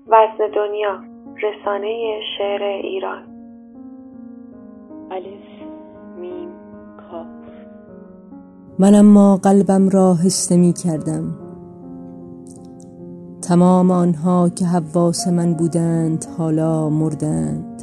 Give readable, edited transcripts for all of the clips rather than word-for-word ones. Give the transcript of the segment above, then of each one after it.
وزن دنیا، رسانه شعر ایران. الف میم کاف. من اما قلبم را حس نمی کردم. تمام آنها که حواس من بودند حالا مردند.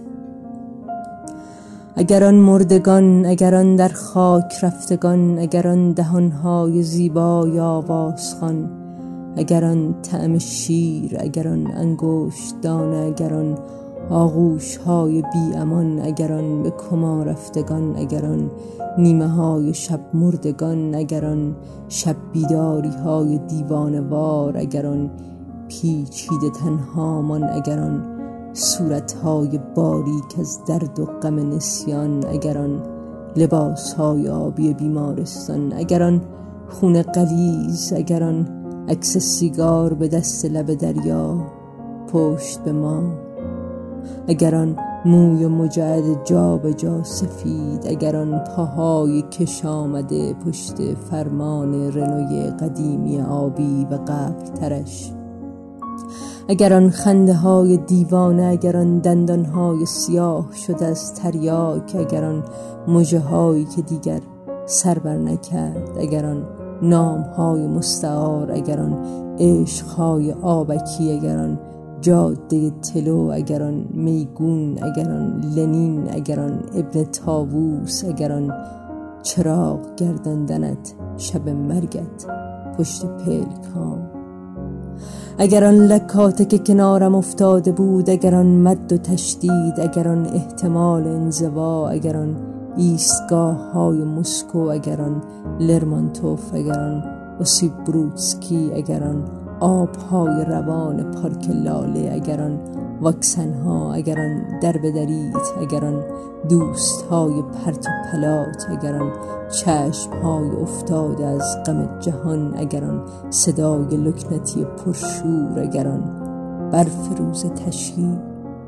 اگر آن مردگان، اگر آن در خاک رفتگان، اگر آن دهانهای زیبای آوازخوان، اگر آن طعم شیر، اگر آن انگشت دانه، اگر آن آغوش‌های بی امان، اگر آن به کما رفتگان، اگر آن نیمه های شب مردگان، اگر آن شب بیداری های دیوانه وار، اگر آن پیچیده تنهامان، اگر آن صورتهای باریک از درد و غم نسیان، اگر آن لباسهای آبی بیمارستان، اگر آن خون غلیظ، اگر آن عکس سیگار به دست لب دریا پشت به ما، اگر آن موی مجعد جا به جا سفید، اگر آن پاهای کش آمده پشت فرمان رنوی قدیمی آبی و قبرترش، اگر آن خنده های دیوانه، اگر آن دندان های سیاه شده از تریاک، اگر آن مژه هایی که دیگر سر بر نکرد، اگر آن نام های مستعار، اگر آن عشق های آبکی، اگر آن جاده تلو، اگر آن میگون، اگر آن لنین، اگر آن ابن طاووس، اگر آن چراغ گرداندنت شب مرگت پشت پلکام، اگر آن لکاته که کنارم افتاده بود، اگر آن مد و تشدید، اگر آن احتمال انزوا، اگر آن ایستگاه های مسکو، اگر آن لرمانتوف، اگر آن اوسیپ بروتسکی، اگر آن آبهای روان پارک لاله، اگر آن واکسن ها، اگر آن دربدریت، اگر آن دوست های پرت و پلات، اگر آن چشم های افتاده از غم جهان، اگر آن صدای لکنتی پرشور، اگر آن برف روز تشییع.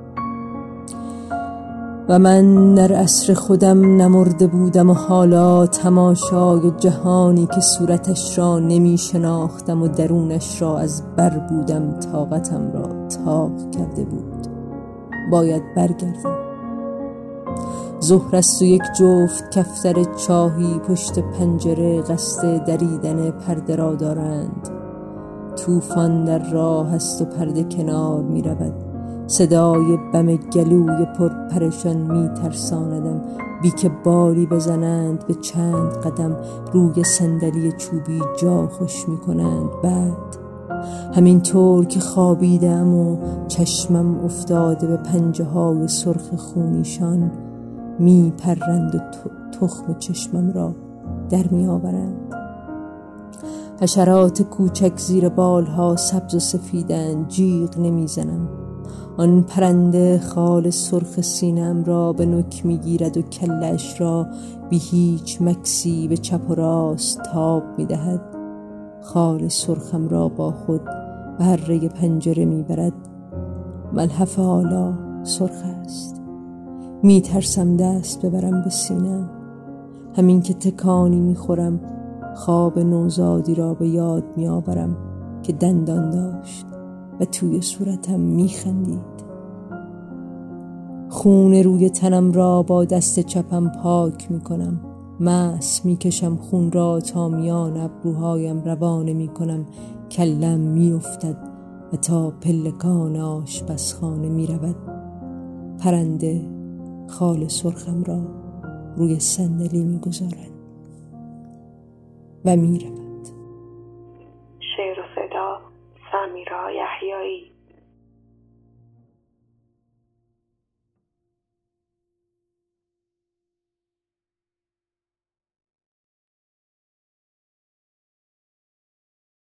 و من در عصر خودم نمرده بودم و حالا تماشای جهانی که صورتش را نمی شناختم و درونش را از بر بودم طاقتم را طاق کرده بود. باید برگردم. ظهر است و یک جفت کفتر چاهی پشت پنجره قصد دریدن پرده را دارند. طوفان در راه است و پرده کنار می رود. صدای بم گلوی پرپرشان می ترساندم، بی که باری بزنند به چند قدم روی صندلی چوبی جا خوش می کنند. بعد همینطور که خوابیدم و چشمم افتاده به پنجه های سرخ خونیشان می پرند و تخم چشمم را در می آورند. حشرات کوچک زیر بالها سبز و سفیدند، جیغ نمی زنم. آن پرنده خال سرخ سینم را به نوک می گیرد و کلش را بی هیچ مکسی به چپ و راست تاب می دهد. خال سرخم را با خود به هره پنجره می برد. ملحف حالا سرخ است. می ترسم دست ببرم به سینم. همین که تکانی می خورم خواب نوزادی را به یاد می آورم که دندان داشت و توی صورتم می خندید. خون روی تنم را با دست چپم پاک می کنم. مس می کشم خون را تا میان ابروهایم روانه می کنم. کلم می افتد و تا پلکان آشپزخانه می رود. پرنده خال سرخم را روی صندلی می گذارد و می رود. شعر و صدا سمیرا یحیایی.